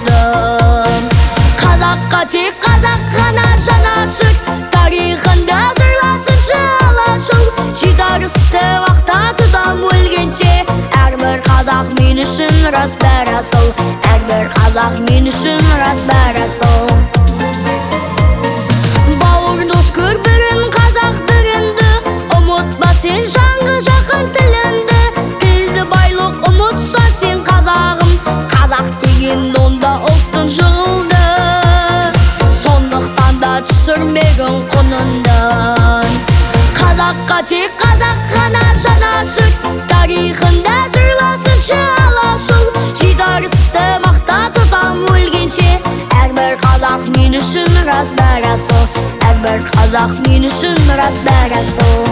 жығылдым. Қазаққа тек қазақ ғана жанашыр, тарихында жырласыншы алашыл. Жидарысты вақта тұтам өлгенше, әрбір қазақ мен үшін рас бәрі асыл, әрбір қазақ мен үшін рас бәрі асыл. Бауыр дос көр бірін, қазақ бірінді, ұмытпа сен жанғы жақын тілінді. Тілді байлық ұмытсан сен қазағым, қазақ деген онда ұлттың жығылды. Сондықтан да түсірмегін құнындан. Қазаққа тек қазақ ғана жанашыр, тарихында жырласыншы алашыл. Жидарысты мақта тұтам өлгенше, әрбір қазақ мен үшін рас бәрі асыл, әрбір қазақ мен үшін рас бәрі асыл.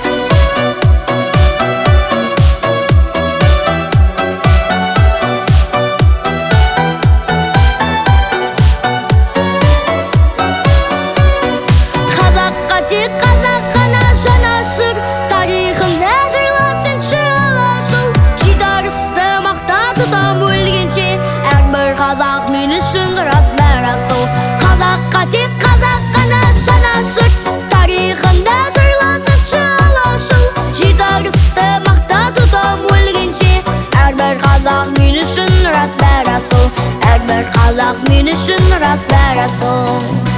Қазаққа тек қазақ ғана жанашыр, тарихында жырласыншы алашыл. Жидарысты мақта тұтам өлгенше, әрбір қазақ мен үшін рас бәрі асыл. Қазаққа тек қазақ ғана жанашыр, тарихында жырласыншы алашыл. Жидарысты мақта тұтам өлгенше, әрбір қазақ мен үшін рас бәрі асыл, әрбір қазақ мен үшін рас бәрі асыл.